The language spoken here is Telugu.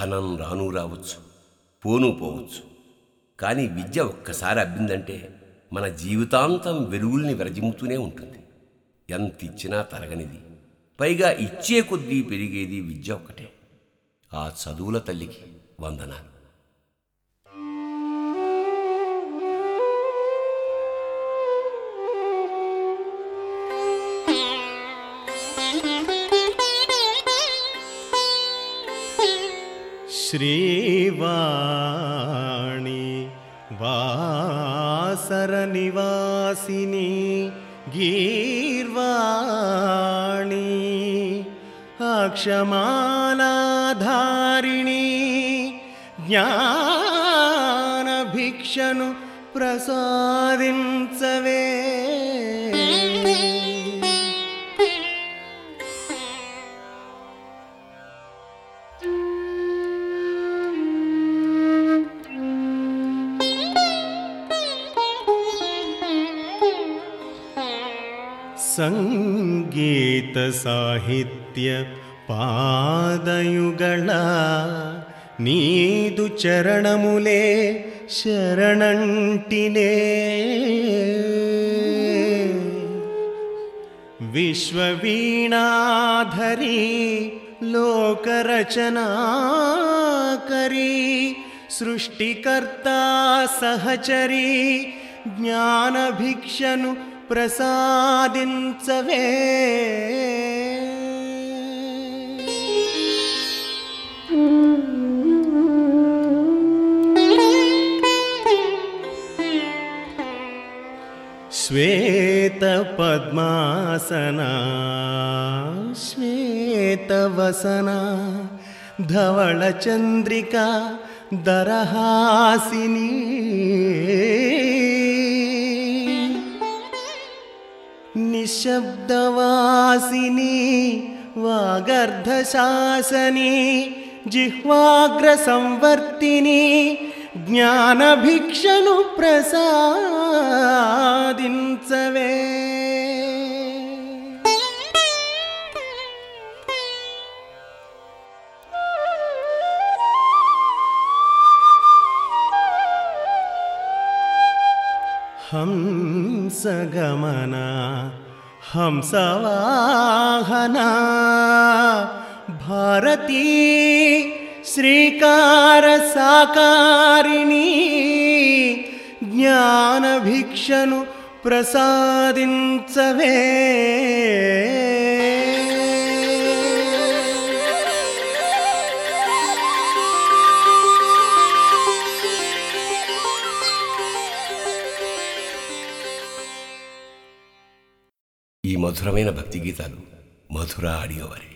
ధనం రాను రావచ్చు, పోను పోవచ్చు. కానీ విద్య ఒక్కసారి అబ్బిందంటే మన జీవితాంతం వెలుగుల్ని విరజిమ్ముతూనే ఉంటుంది. ఎంత ఇచ్చినా తరగనిది, పైగా ఇచ్చే కొద్దీ పెరిగేది విద్య ఒక్కటే. ఆ చదువుల తల్లికి వందనాలు. శ్రీవాణి వాసర నివాసిని గీర్వాణి అక్షమాలాధారిణి జ్ఞాన భిక్షను ప్రసాదించవే. ಸಂಗೀತ ಸಾಹಿತ್ಯ ಪಾದಯುಗಳ ನೀದು ಚರಣಮುಲೆ ಶರಣಂಟಿನೇ. ವಿಶ್ವವೀಣಾಧರಿ ಲೋಕರಚನಾಕರಿ ಸೃಷ್ಟಿಕರ್ತಾ ಸಹಚರಿ ಜ್ಞಾನ ಭಿಕ್ಷನು ప్రసాదించవే. శ్వేత పద్మాసన శ్వేతవసన ధవళ చంద్రిక దరహాసిని నిశ్శబ్దవాసిని వాగర్ధశాసని జిహ్వాగ్ర సంవర్తిని జ్ఞానభిక్షను ప్రసాదించవే. హంసగమన హంసవాహన భారతీ శ్రీకార సాకారిణి జ్ఞానభిక్షను ప్రసాదించవే. ఈ మధురమైన భక్తి గీతాలు మధుర ఆడియో వారి